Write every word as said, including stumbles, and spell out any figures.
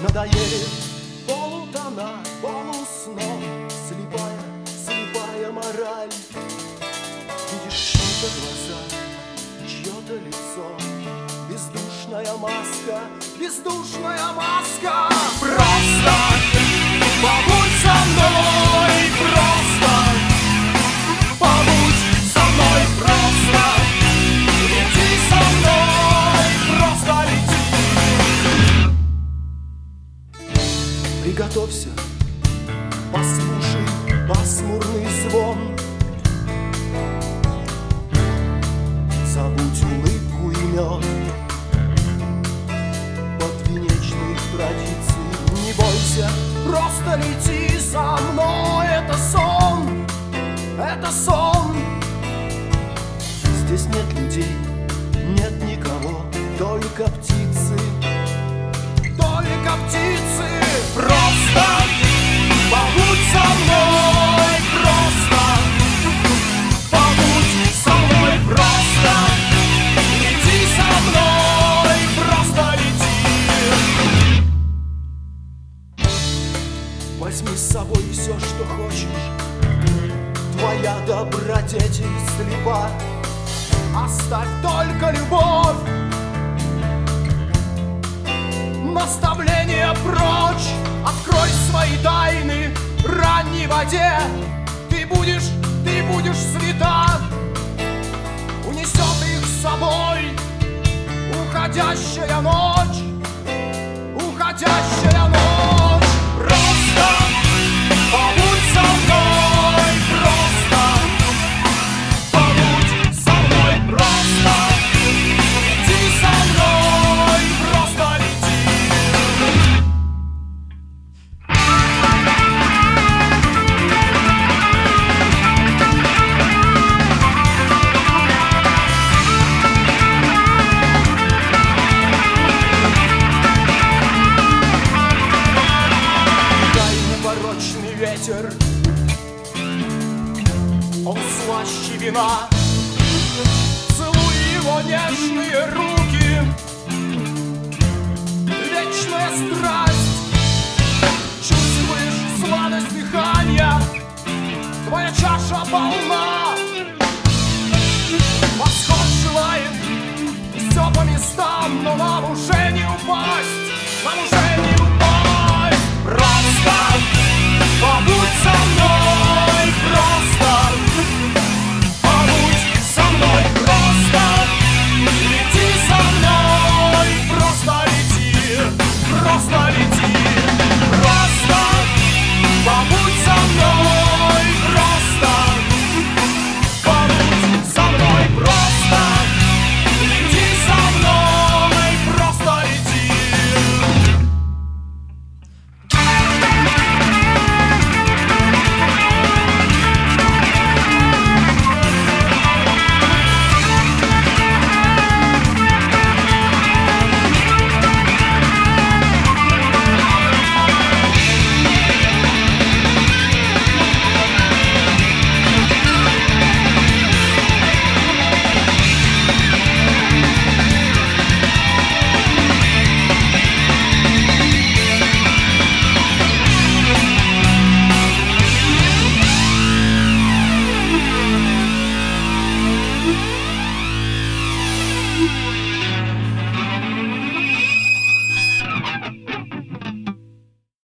Надоели полутона, полусно, слепая, слепая мораль. Видишь чьи-то глаза, чье-то лицо, бездушная маска, бездушная маска. Просто побудь со мной, просто побудь со мной, просто лети со мной, просто лети. Приготовься, послушай пасмурный звон. Забудь улыбку и мед подвенечных традиций. Не бойся, просто лети со мной. Это сон, это сон. Здесь нет людей, нет никого, только птицы, только птицы. Просто побудь со мной, просто побудь со мной, просто лети со мной, просто лети. Возьми с собой все, что хочешь, твоя добродетель слепа. Оставь только любовь, наставления прочь. Открой свои тайны ранней воде. Ты будешь, ты будешь свята. Унесет их с собой уходящая ночь, уходящая ночь. Просто побудь со мной, просто побудь со мной, просто лети со мной, просто лети. Ветер, он слаще вина. Целуй его нежные руки, вечная страсть. Чувствуешь сладость дыхания, твоя чаша полна. Восход желает все по местам, но нам уже не упасть, нам уже не упасть. Просто побудь со мной, просто побудь со мной, просто лети со мной, просто лети, просто лети.